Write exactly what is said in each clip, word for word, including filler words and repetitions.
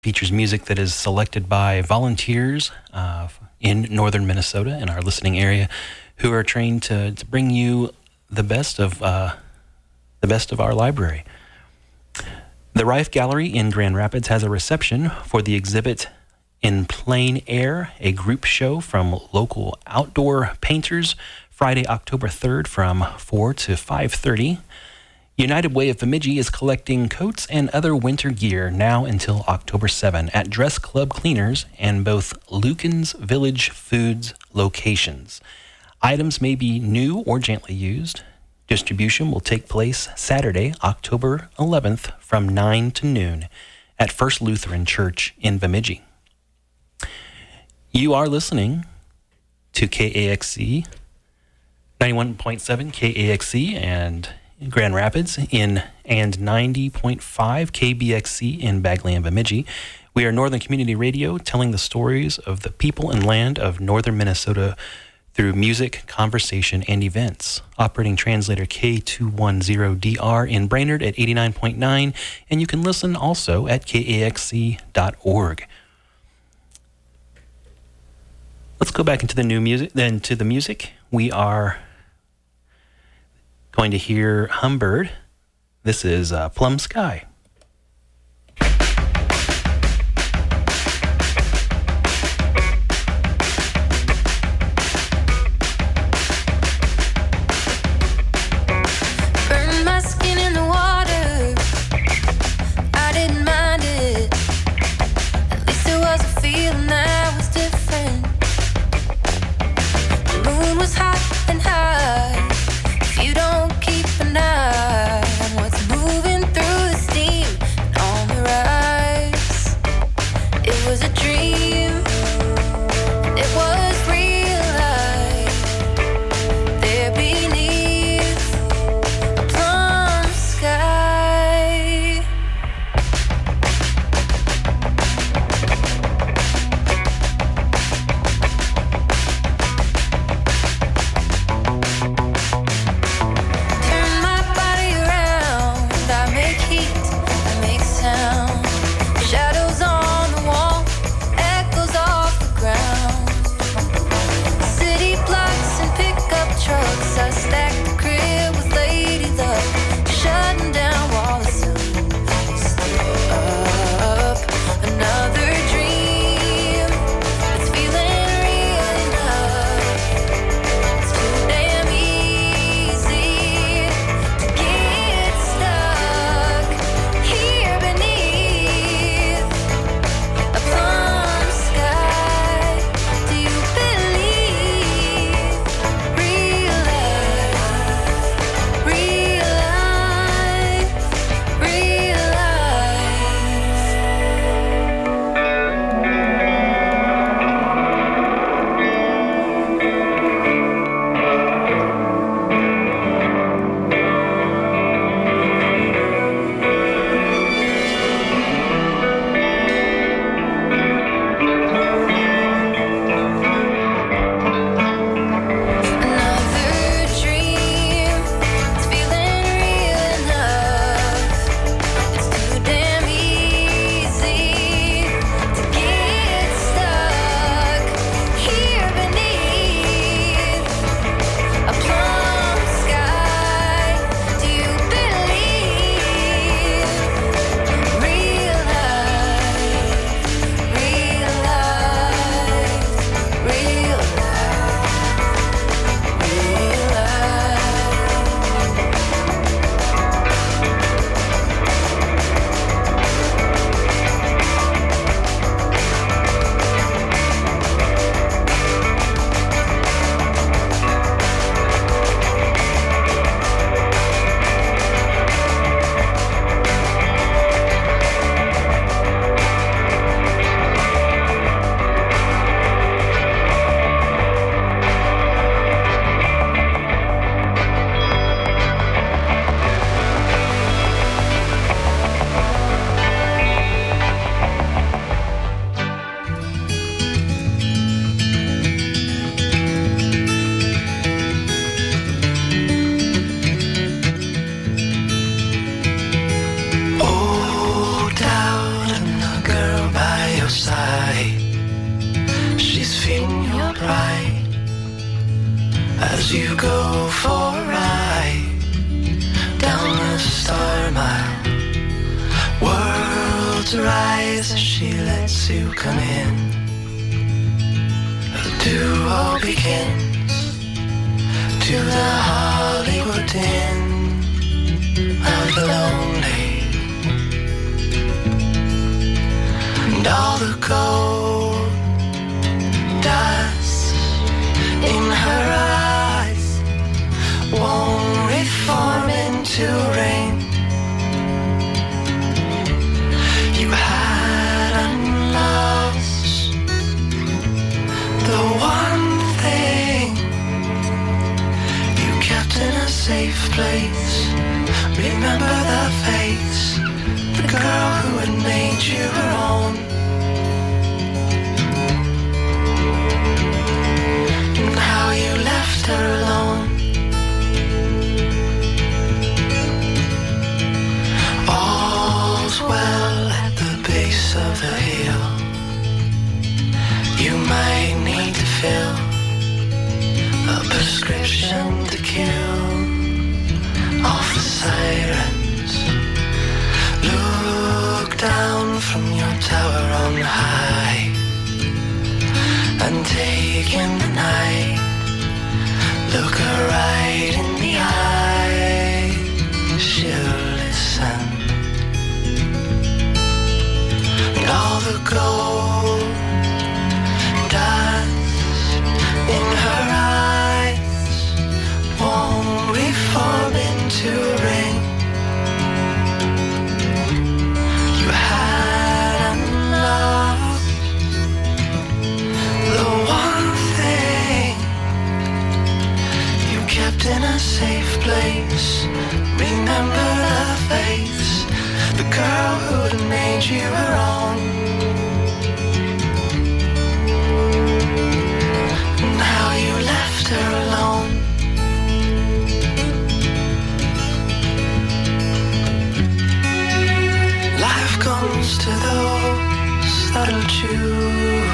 features music that is selected by volunteers uh, in northern Minnesota in our listening area who are trained to, to bring you the best of uh, the best of our library. The Rife Gallery in Grand Rapids has a reception for the exhibit In Plain Air, a group show from local outdoor painters, Friday, October third from four to five thirty. United Way of Bemidji is collecting coats and other winter gear now until October seventh at Dress Club Cleaners and both Lucan's Village Foods locations. Items may be new or gently used. Distribution will take place Saturday, October eleventh from nine to noon at First Lutheran Church in Bemidji. You are listening to K A X C ninety-one point seven K A X C and Grand Rapids in and ninety point five K B X C in Bagley and Bemidji. We are Northern Community Radio, telling the stories of the people and land of northern Minnesota through music, conversation, and events. Operating translator K two ten D R in Brainerd at eighty-nine point nine, and you can listen also at K A X C dot org. Let's go back into the new music, then to the music. We are going to hear Humbird. This is uh, Plum Sky. Burn my skin in the water. I didn't mind it. At least it was a feeling that was different. The moon was hot and high. You don't keep an eye on what's moving through the steam. in your pride as you go for a ride down the star mile. Worlds rise as she lets you come in. A duo begins to the Hollywood Inn of the lonely. And all the gold dust in her eyes won't reform into rain. You had and lost the one thing you kept in a safe place. Remember the face, the girl who had made you her own. And how you left her alone. All's well at the base of the hill. You might need to fill a prescription to kill off the sirens. Look down from your tower on high and take in the night. Look her right in the eye. She'll listen. And all the gold dust in her eyes won't reform into rain. You had and lost the one thing you kept in a safe place. Remember the face, the girl who had made you her own. And how you left her alone. Life comes to those that'll choose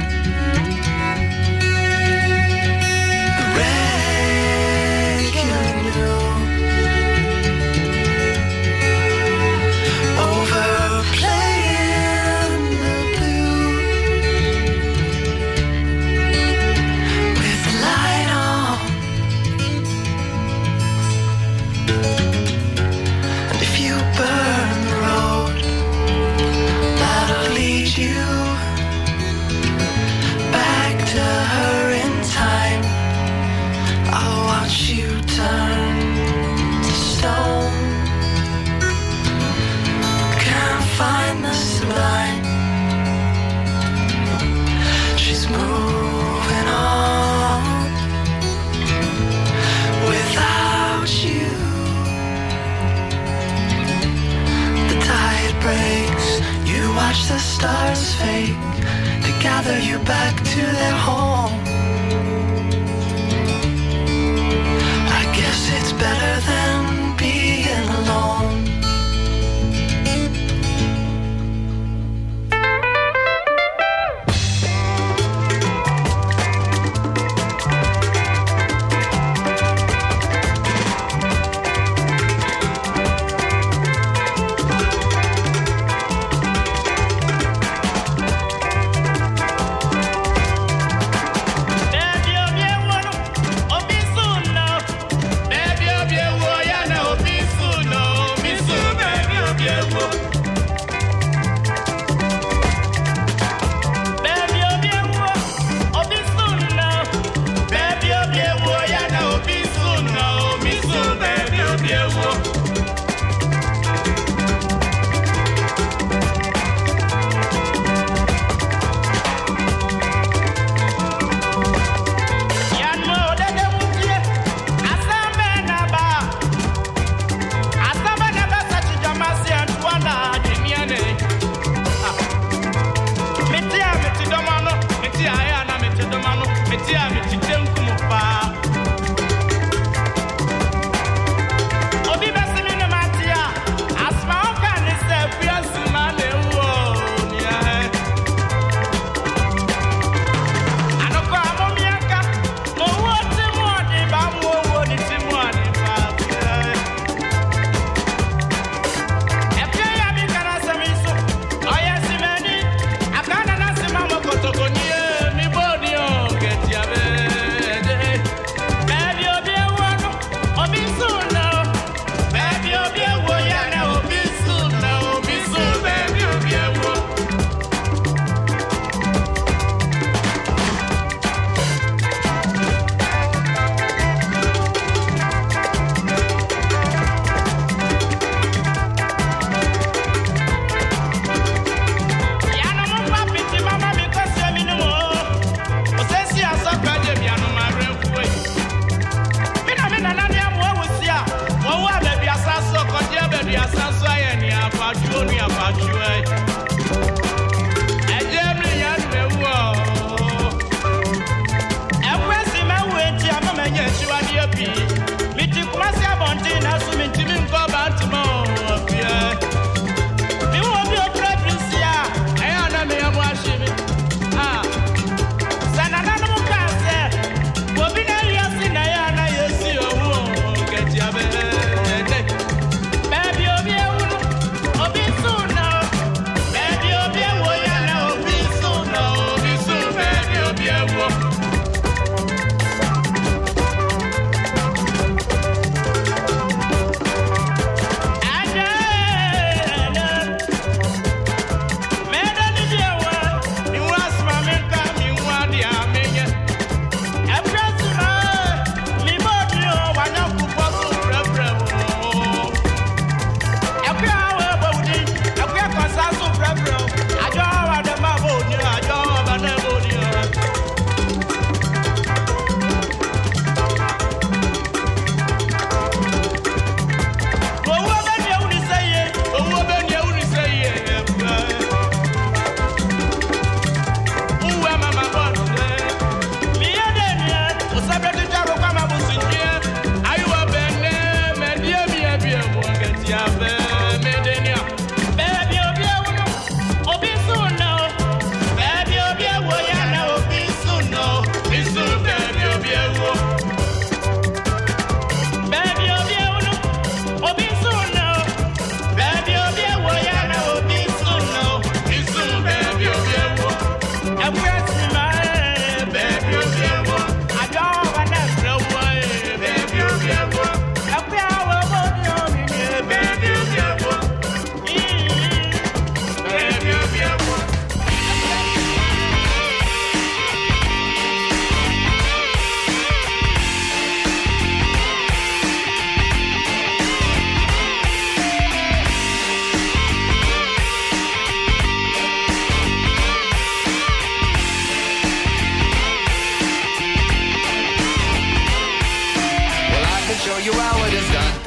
the regular news overplaying the blues with the light on. And if you burn the road that'll lead you back to her in time, I'll watch you turn to stone. Can't find the sublime. She's moving on without you. The tide breaks, you watch the stars fade. They gather you back to their home. I guess it's better than being alone. Baby,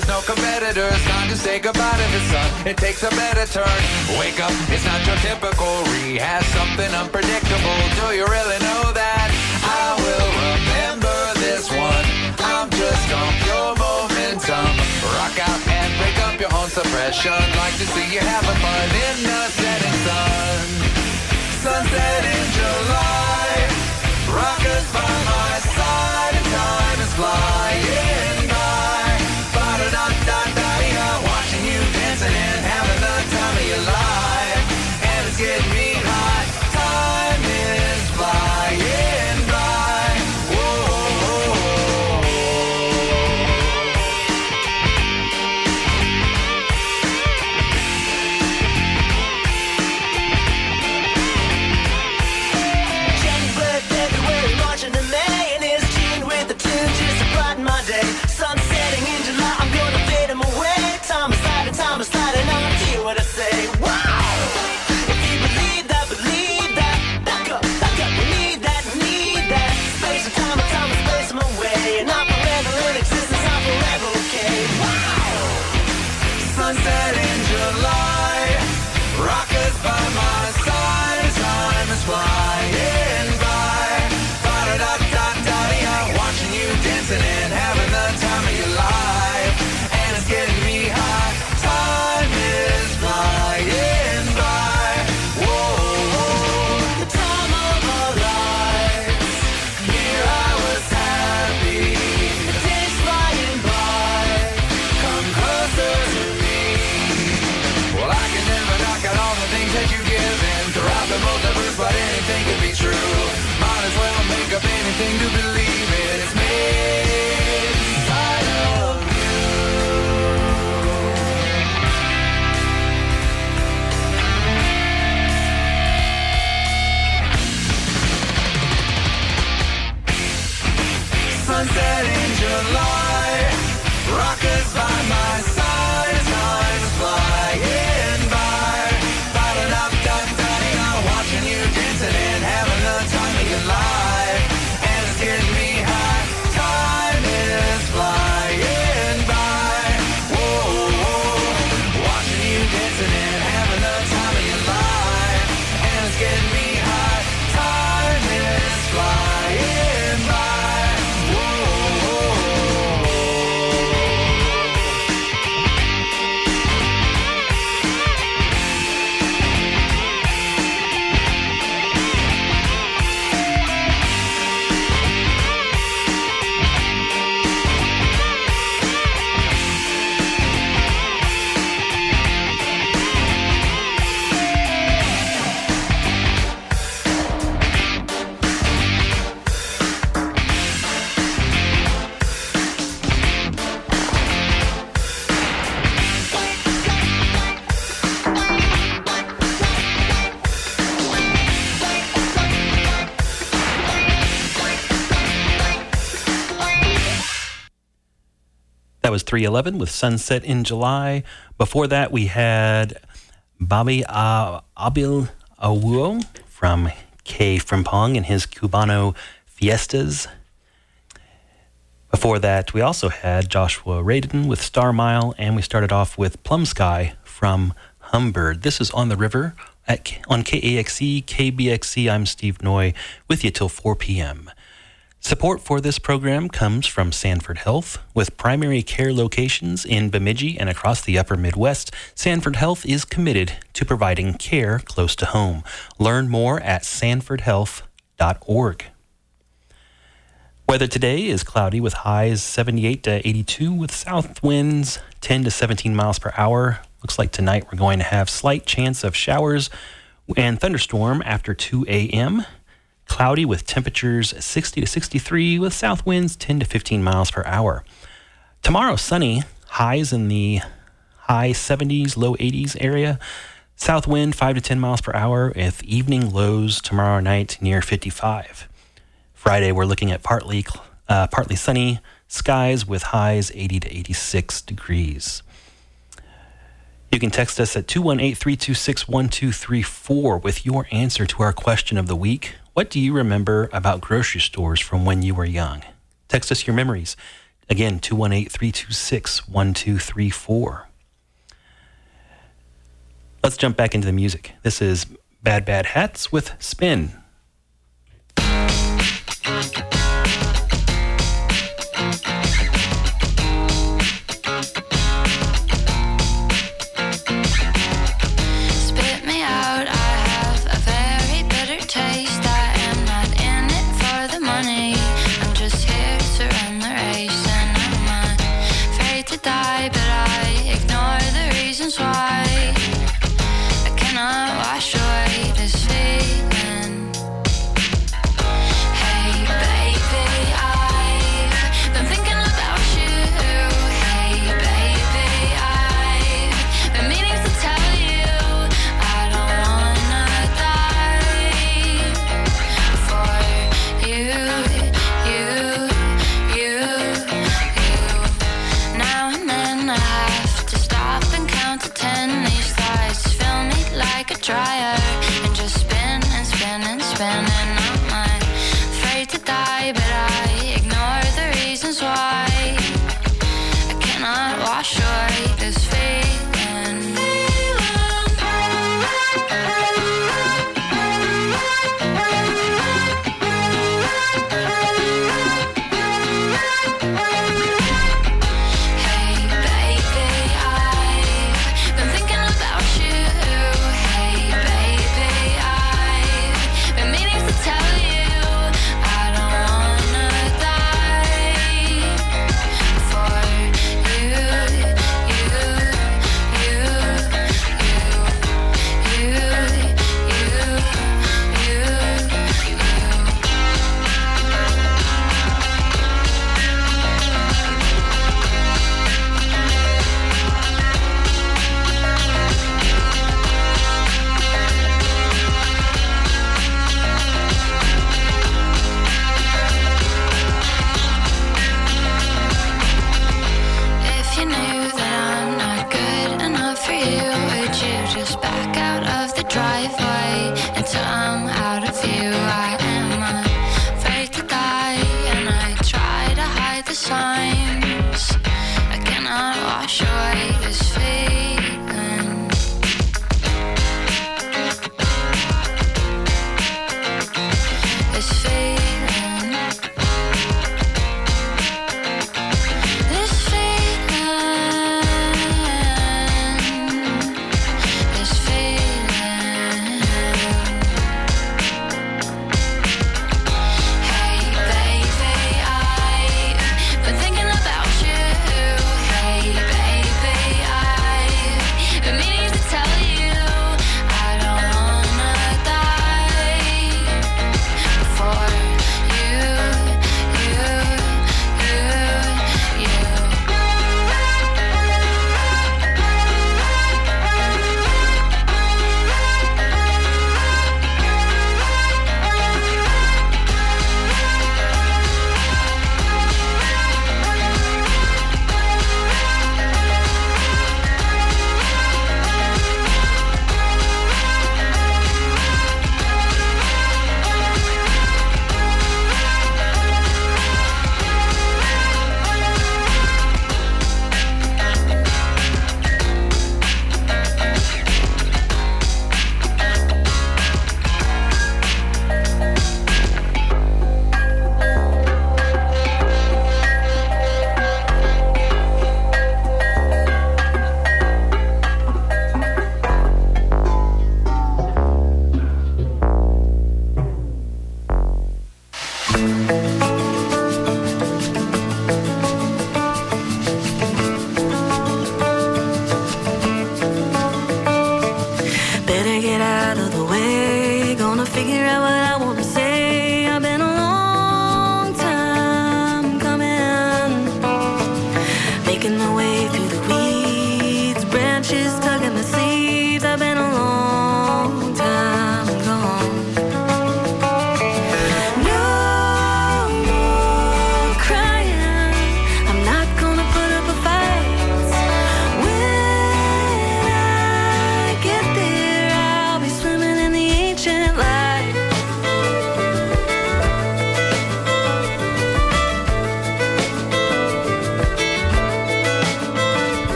there's no competitors. Time to say goodbye to the sun. It takes a better turn. Wake up, it's not your typical rehash. Something unpredictable. Do you really know that? I will remember this one. I'm just on your momentum. Rock out and break up your own suppression. Like to see you having fun in the setting sun. Sunset in July. Rockers by my side and time is flying by. Ba-da-da-da-da-da. Watching you dancing and having the time of your life. And it's getting me hot. Time is flying by. Whoa. Jenny Bird February, March into May, and it's June with the tune just to brighten my day. Sun setting in July, I'm gonna fade them away. Time is sliding, time is sliding on. Hear what I say? Wow! If you believe that, believe that. Back up, back up. We need that, need that. Space and time and time and space them away. Not forever in existence, not forever, okay? Wow! Sunset in July. Rockers by my side. Time is flying by. Ba-da-da-da-da-da. Watching you dancing and having the time of your life. And it's getting me hot. Time is flying by. Whoa. The time of our lives. Here I was happy. The days flying by. Come closer to me. Well, I can never knock out all the things that you've given throughout the multiverse, but anything could be true. Might as well make up anything to believe in. It's made inside of you. Sunset in July. Rockers by my side. Time is flying by. Ba-da-da-da-da-da. Watching you dancing and having the time of your life. And it's getting me hot. Time is flying by. Whoa. Watching you dancing and having the time of your life. And it's getting me hot. Time is flying by. Whoa. That was three eleven with Sunset in July. Before that, we had Bobby uh, Abil Awuo from K. Frimpong and his Cubano Fiestas. Before that, we also had Joshua Radin with Star Mile, and we started off with Plum Sky from Humbird. This is On the River at, on K A X E, K B X E. I'm Steve Noy with you till four p.m. Support for this program comes from Sanford Health. With primary care locations in Bemidji and across the upper Midwest, Sanford Health is committed to providing care close to home. Learn more at sanford health dot org. Weather today is cloudy with highs seventy-eight to eighty-two with south winds ten to seventeen miles per hour. Looks like tonight we're going to have slight chance of showers and thunderstorm after two a.m. Cloudy with temperatures sixty to sixty-three with south winds ten to fifteen miles per hour. Tomorrow sunny, highs in the high seventies, low eighties area. South wind five to ten miles per hour with evening lows tomorrow night near fifty-five. Friday we're looking at partly uh, partly sunny skies with highs eighty to eighty-six degrees. You can text us at two one eight, three two six, one two three four with your answer to our question of the week. What do you remember about grocery stores from when you were young? Text us your memories. Again, two one eight, three two six, one two three four. Let's jump back into the music. This is Bad Bad Hats with Spin.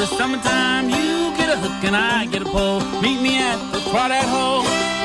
it's summertime, you get a hook and I get a pole. Meet me at the crawdad hole.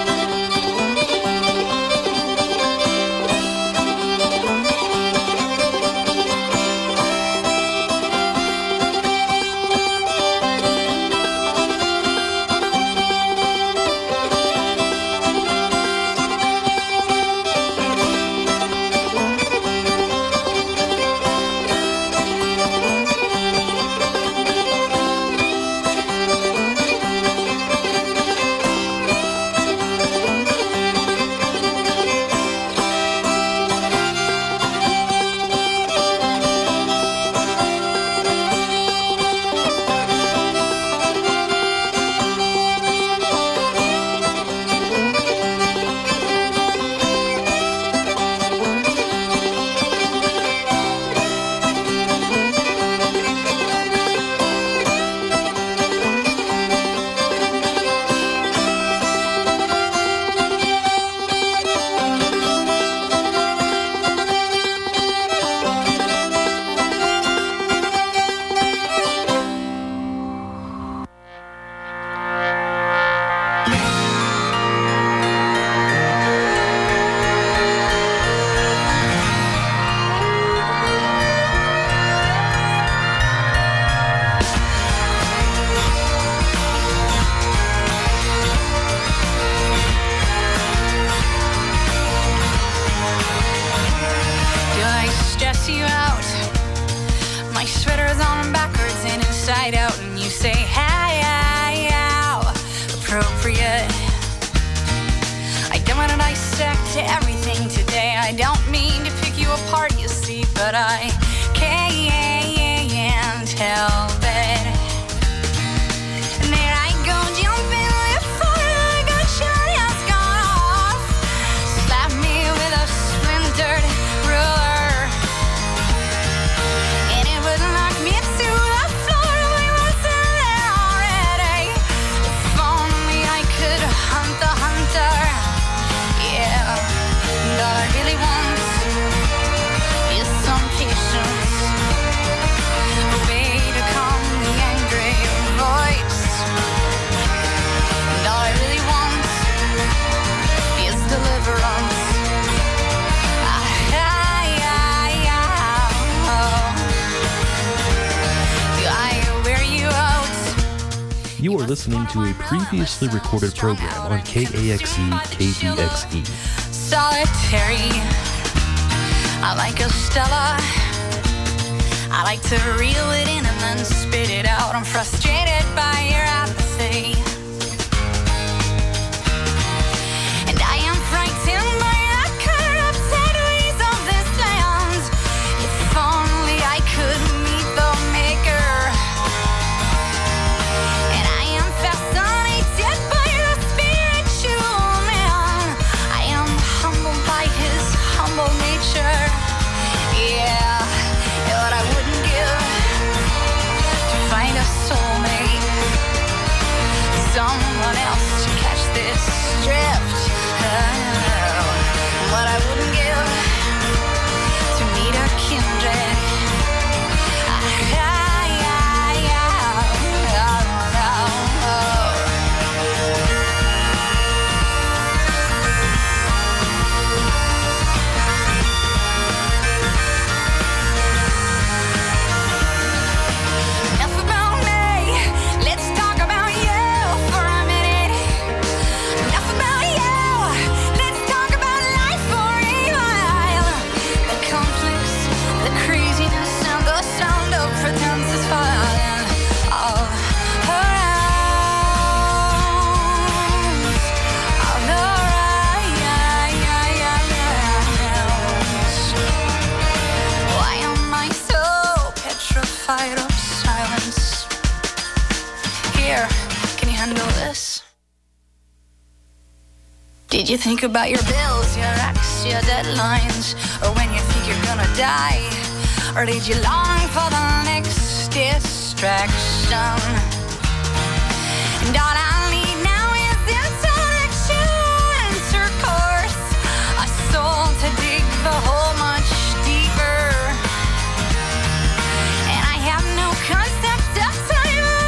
You are listening to a previously recorded program on K A X E K B X E. Solitary, I like a Stella. I like to reel it in and then spit it out. I'm frustrated by your apathy, and I am frightened by the corrupted ways of this land. If only I could meet the maker. And I am fascinated by the spiritual man. I am humbled by his humble nature. Yeah, what I wouldn't give to find a soulmate, someone else to catch this drift. Oh, what I wouldn't give to meet a kindred. Ah, yeah, yeah, oh, oh. Enough about me, let's talk about you for a minute. Enough about you, let's talk about life for a while. The conflicts, the craziness, and the sound of pretense is falling all around. All around. Why am I so petrified of silence? Here, can you handle this? Did you think about your bills, your ex, your deadlines, or when you think you're gonna die? Or did you long for the next distraction? And all I need now is intellectual intercourse, a soul to dig the hole much deeper. And I have no concept of time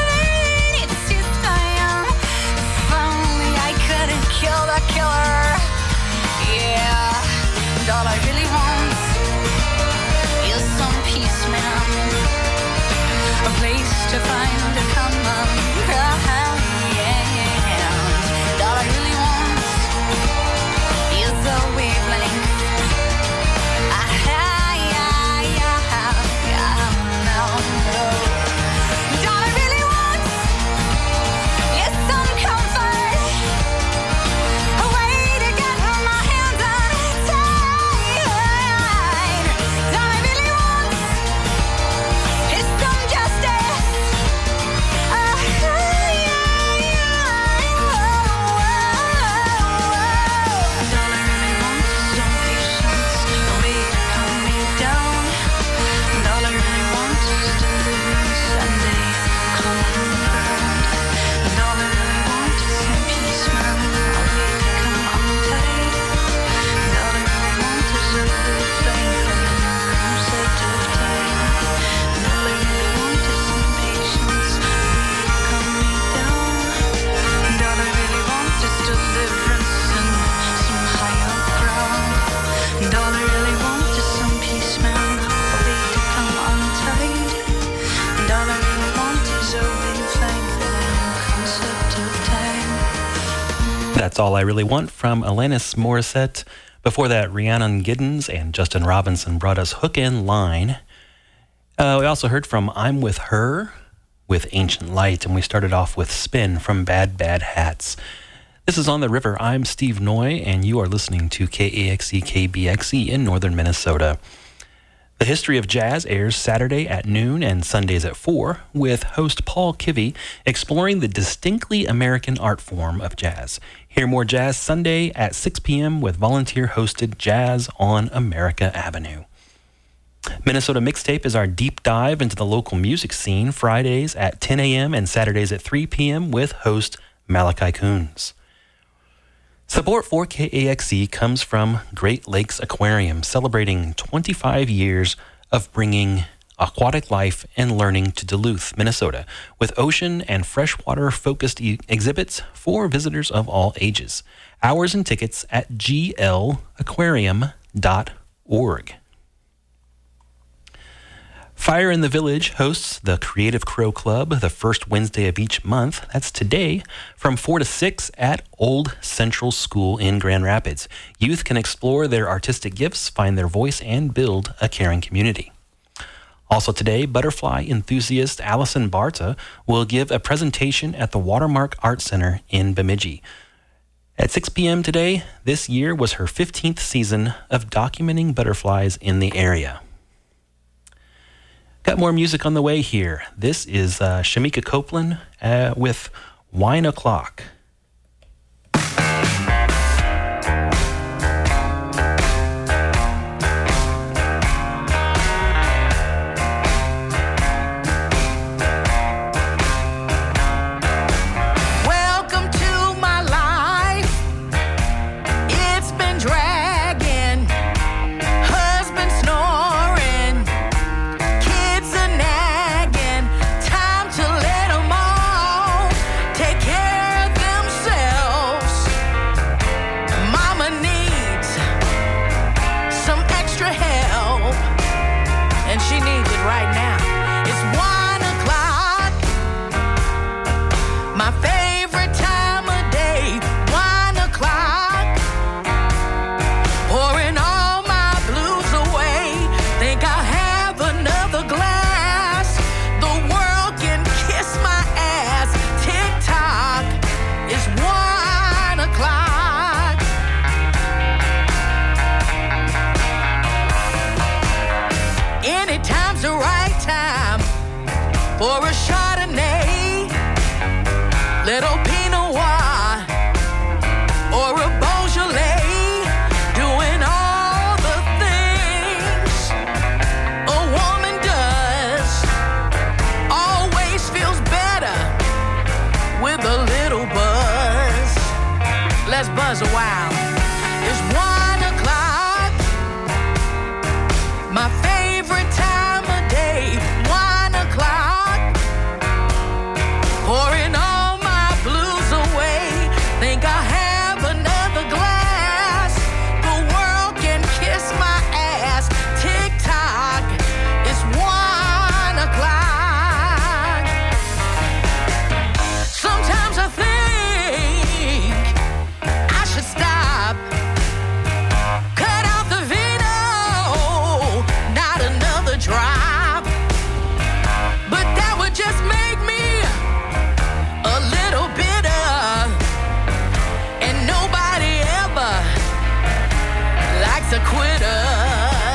That's All I Really Want from Alanis Morissette. Before that, Rhiannon Giddens and Justin Robinson brought us Hook and Line. Uh, we also heard from I'm With Her with Ancient Light, and we started off with Spin from Bad Bad Hats. This is On the River. I'm Steve Noy, and you are listening to K A X E K B X E in northern Minnesota. The History of Jazz airs Saturday at noon and Sundays at four, with host Paul Kivy exploring the distinctly American art form of jazz. Hear more jazz Sunday at six p.m. with volunteer-hosted Jazz on America Avenue. Minnesota Mixtape is our deep dive into the local music scene, Fridays at ten a.m. and Saturdays at three p.m. with host Malachi Coons. Support for K A X E comes from Great Lakes Aquarium, celebrating twenty-five years of bringing aquatic life and learning to Duluth, Minnesota, with ocean and freshwater-focused e- exhibits for visitors of all ages. Hours and tickets at g l aquarium dot org. Fire in the Village hosts the Creative Crow Club the first Wednesday of each month. That's today from four to six at Old Central School in Grand Rapids. Youth can explore their artistic gifts, find their voice, and build a caring community. Also today, butterfly enthusiast Allison Barta will give a presentation at the Watermark Art Center in Bemidji. At six p.m. today, this year was her fifteenth season of documenting butterflies in the area. Got more music on the way here. This is uh, Shamika Copeland uh, with Wine O'Clock. Buzz a while. It's one o'clock, my favorite time of day. One o'clock, pouring all my blues away. Think I'll have another glass. The world can kiss my ass. Tick tock, it's one o'clock. Sometimes I think stop, cut out the vino, not another drop. But that would just make me a little bitter, and nobody ever likes a quitter.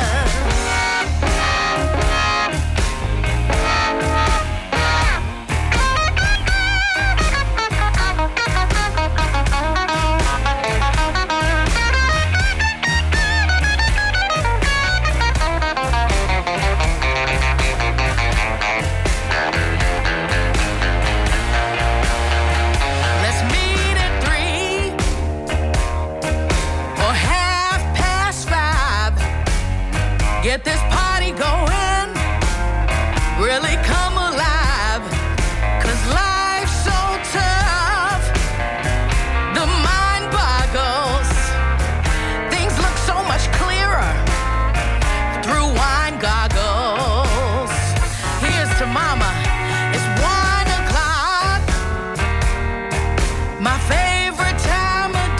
Get this party going, really come alive, 'cause life's so tough, the mind boggles, things look so much clearer through wine goggles. Here's to mama, it's one o'clock, my favorite time of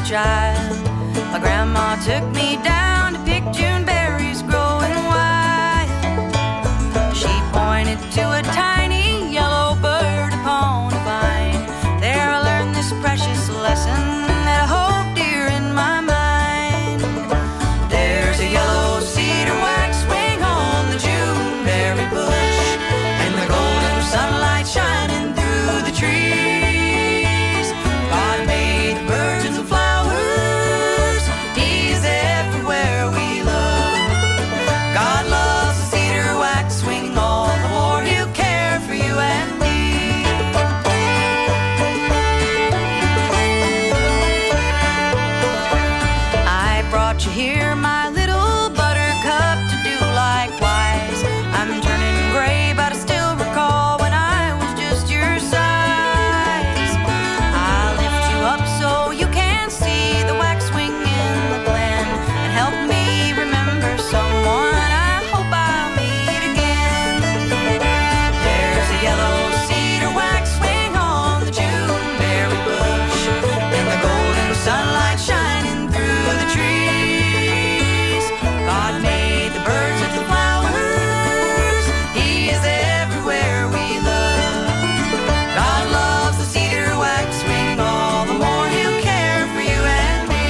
child. My grandma took me down to pick June berries growing wild. She pointed to a tiny yellow bird upon a vine. There I learned this precious lesson that I hold dear in my mind. There's a yellow cedar waxwing on the June berry bush, and the golden sunlight shining through the trees. God made the birds and the flowers. He's everywhere we love. God loves the cedar waxwing all the more he'll care for you and me. I brought you here, my little buttercup, to do likewise. I'm turning gray, but I still recall when I was just your size. I'll lift you up so you can see the waxwing in the glen, and help me remember someone I hope I'll meet again. There's a yellow cedar waxwing on the June berry bush, and the golden sunlight shining through the trees. God made the birds and the flowers. He is everywhere we love. God loves the cedar waxwing all the more he'll care for you and me.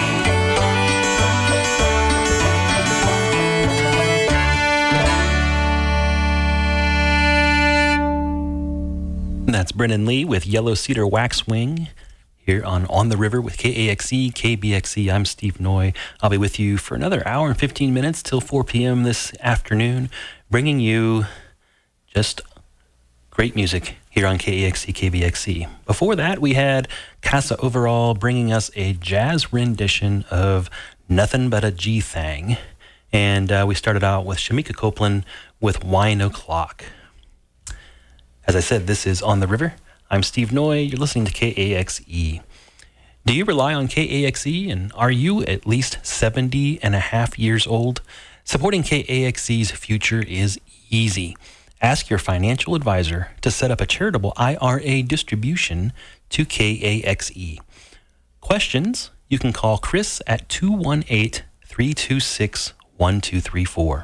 And that's Brennan Lee with Yellow Cedar Waxwing here on On the River with K A X E, K B X E. I'm Steve Noy. I'll be with you for another hour and fifteen minutes till four p.m. this afternoon, bringing you just great music here on K A X E, K B X E. Before that, we had Casa Overall bringing us a jazz rendition of Nothing But a G-Thang. And uh, we started out with Shamika Copeland with Wine O'Clock. As I said, this is On the River. I'm Steve Noy. You're listening to K A X E. Do you rely on K A X E, and are you at least seventy and a half years old? Supporting K A X E's future is easy. Ask your financial advisor to set up a charitable I R A distribution to K A X E. Questions? You can call Chris at two one eight, three two six, one two three four.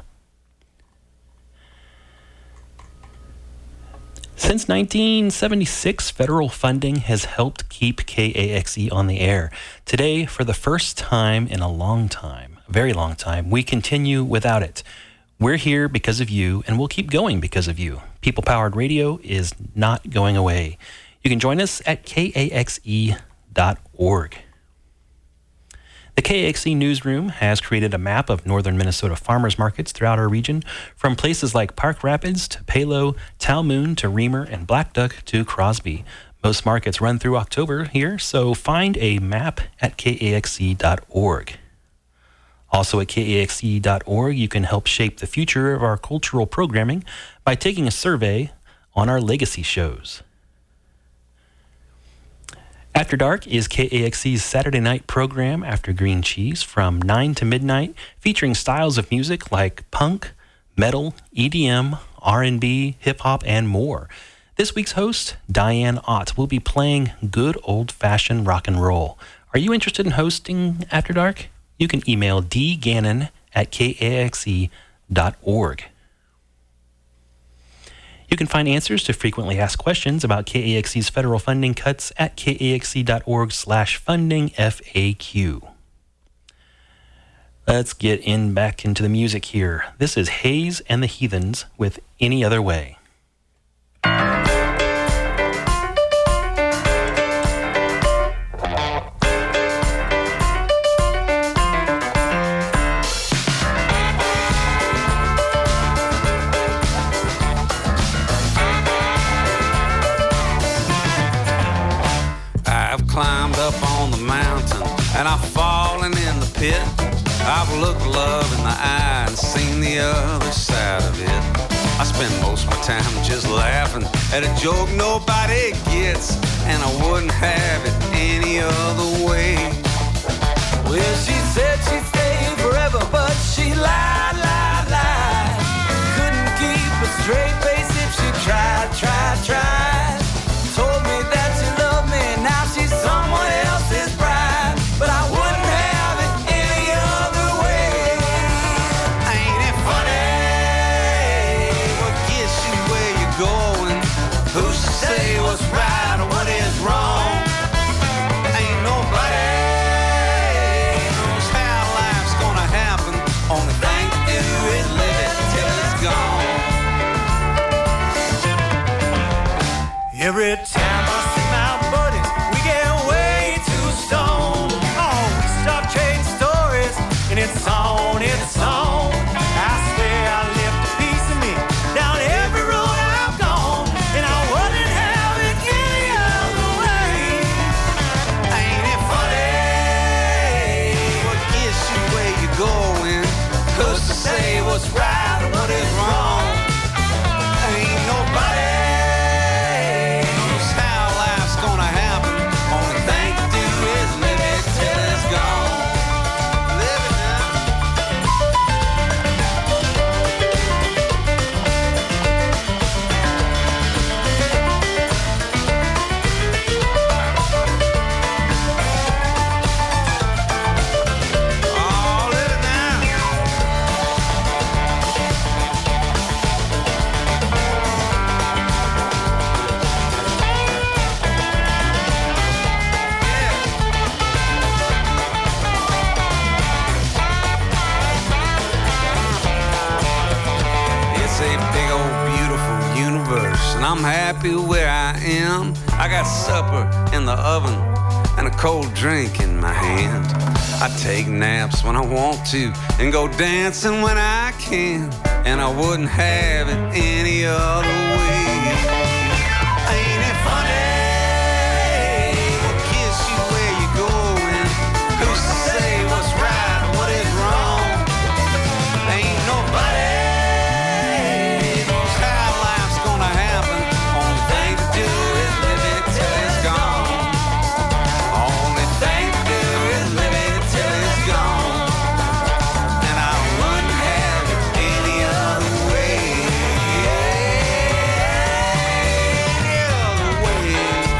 Since nineteen seventy-six, federal funding has helped keep K A X E on the air. Today, for the first time in a long time, a very long time, we continue without it. We're here because of you, and we'll keep going because of you. People-powered radio is not going away. You can join us at K A X E dot org. The K A X E Newsroom has created a map of northern Minnesota farmers markets throughout our region, from places like Park Rapids to Palo, Talmoon to Reamer, and Black Duck to Crosby. Most markets run through October here, so find a map at K A X E dot org. Also at K A X E dot org, you can help shape the future of our cultural programming by taking a survey on our legacy shows. After Dark is K A X E's Saturday night program after Green Cheese from nine to midnight, featuring styles of music like punk, metal, E D M, R and B, hip-hop, and more. This week's host, Diane Ott, will be playing good old-fashioned rock and roll. Are you interested in hosting After Dark? You can email d gannon at K A X E dot org. You can find answers to frequently asked questions about K A X E's federal funding cuts at K A X E dot org slash funding F A Q. Let's get in back into the music here. This is Hayes and the Heathens with Any Other Way. Climbed up on the mountain and I've fallen in the pit. I've looked love in the eye and seen the other side of it. I spend most of my time just laughing at a joke nobody gets, and I wouldn't have it any other way. Well, she said she'd stay forever, but she lied, lied, lied. Couldn't keep a straight face if she tried, tried, tried. Told me that she loved me, now she's someone else's bride. But I'm happy where I am. I got supper in the oven and a cold drink in my hand. I take naps when I want to and go dancing when I can, and I wouldn't have it any other way. Ain't it funny? We'll kiss you where you're going. Who's to say what's right and what is wrong? Ain't nobody knows how life's gonna happen. Only thing to do is live it till it's gone. Only thing to do is live it till it's gone. And I wouldn't have it any other way. Any other way.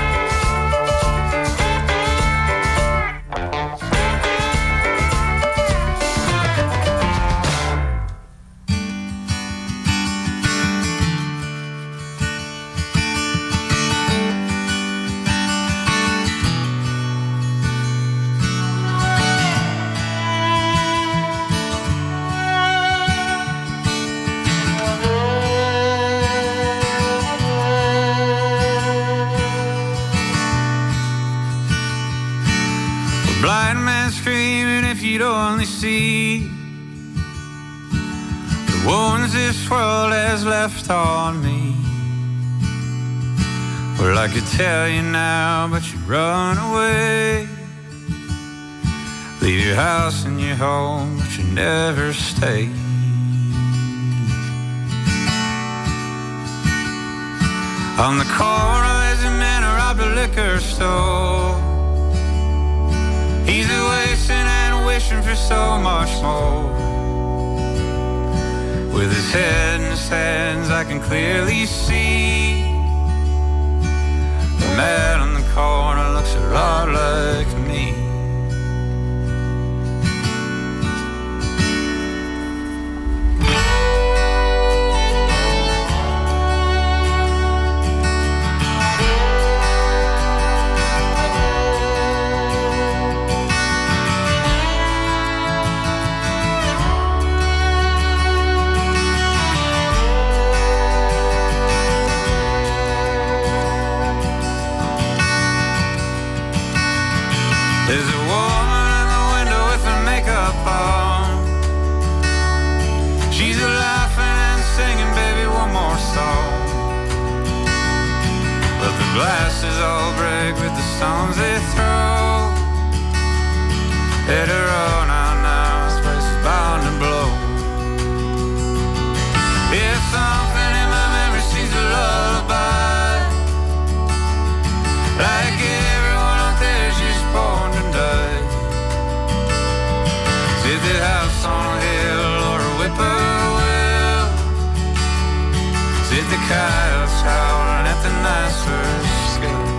Blind man screaming if you'd only see the wounds this world has left on me. Well, I could tell you now, but you run away. Leave your house and your home, but you never stay. On the corner there's a man who robbed a liquor store. He's wasting and wishing for so much more. With his head in his hands, I can clearly see the man on the corner looks a lot like me. There's a woman in the window with her makeup on. She's a laughing and singing, baby, one more song. But the glasses all break with the stones they throw. Let her on out now, this place is bound to blow. If something in my memory seems a lullaby, like everyone out there's just born to die. Is it house on a hill or a whippoorwill? Is it the coyotes howling at the nice first sky?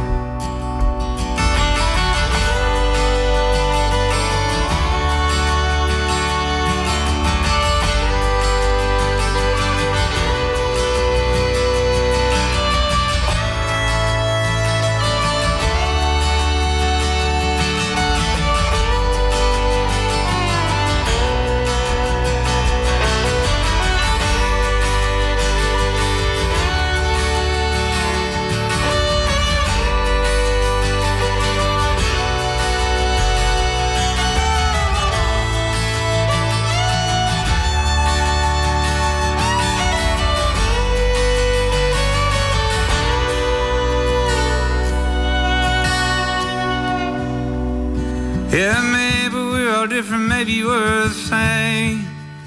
Yeah, maybe we're all different, maybe we're the same.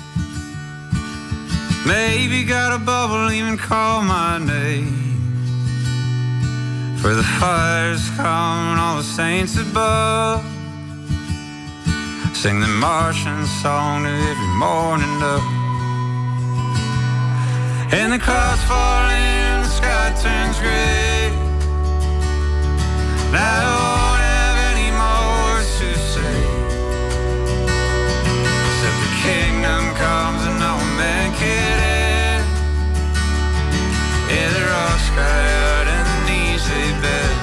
Maybe got a bubble, even call my name. For the fires come and all the saints above sing the Martian song to every morning dove. And the clouds fall in, the sky turns gray. Now I won't have any more words to say, except the kingdom comes and no man can end. Yeah, the rocks cry out and the knees they bend.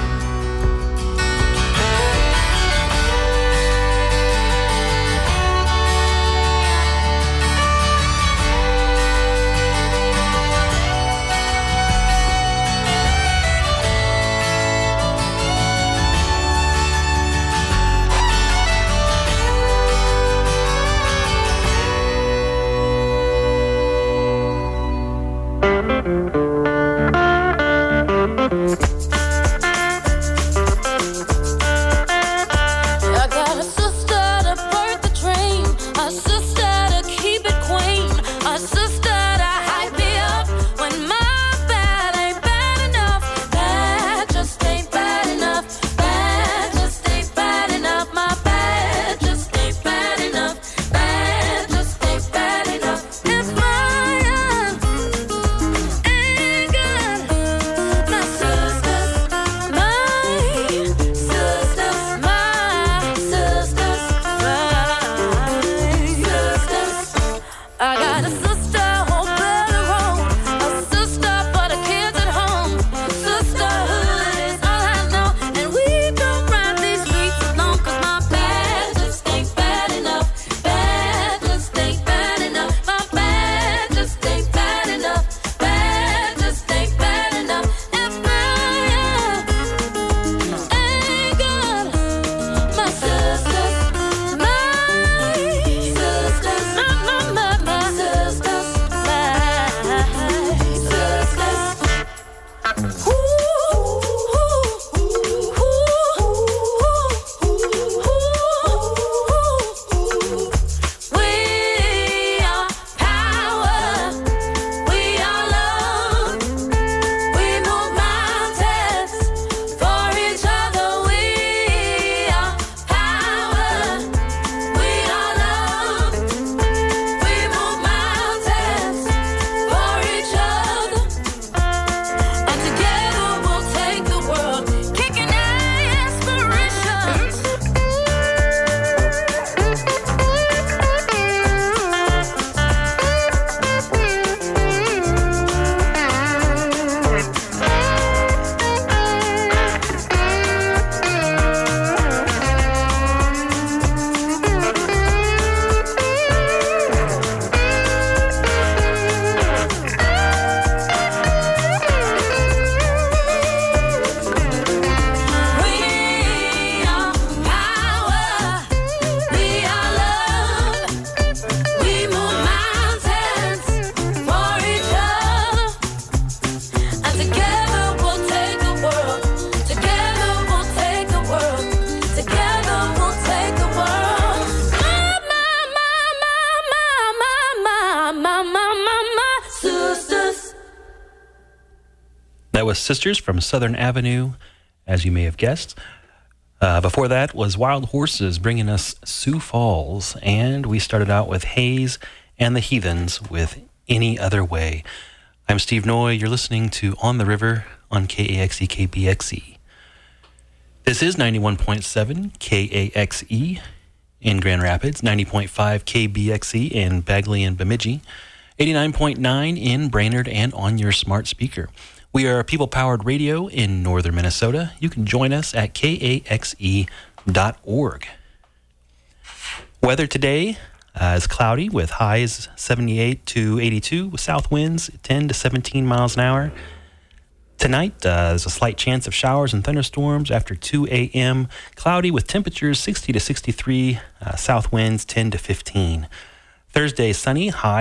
was Sisters from Southern Avenue, as you may have guessed. Uh, before that was Wild Horses bringing us Sioux Falls, and we started out with Hayes and the Heathens with Any Other Way. I'm Steve Noy. You're listening to On the River on K A X E K B X E. This is ninety-one point seven K A X E in Grand Rapids, ninety point five K B X E in Bagley and Bemidji, eighty-nine point nine in Brainerd and on your smart speaker. We are people-powered radio in northern Minnesota. You can join us at K A X E dot org. Weather today uh, is cloudy with highs seventy-eight to eighty-two, with south winds ten to seventeen miles an hour. Tonight, uh, there's a slight chance of showers and thunderstorms after two a.m. Cloudy with temperatures sixty to sixty-three, uh, south winds ten to fifteen. Thursday, sunny, high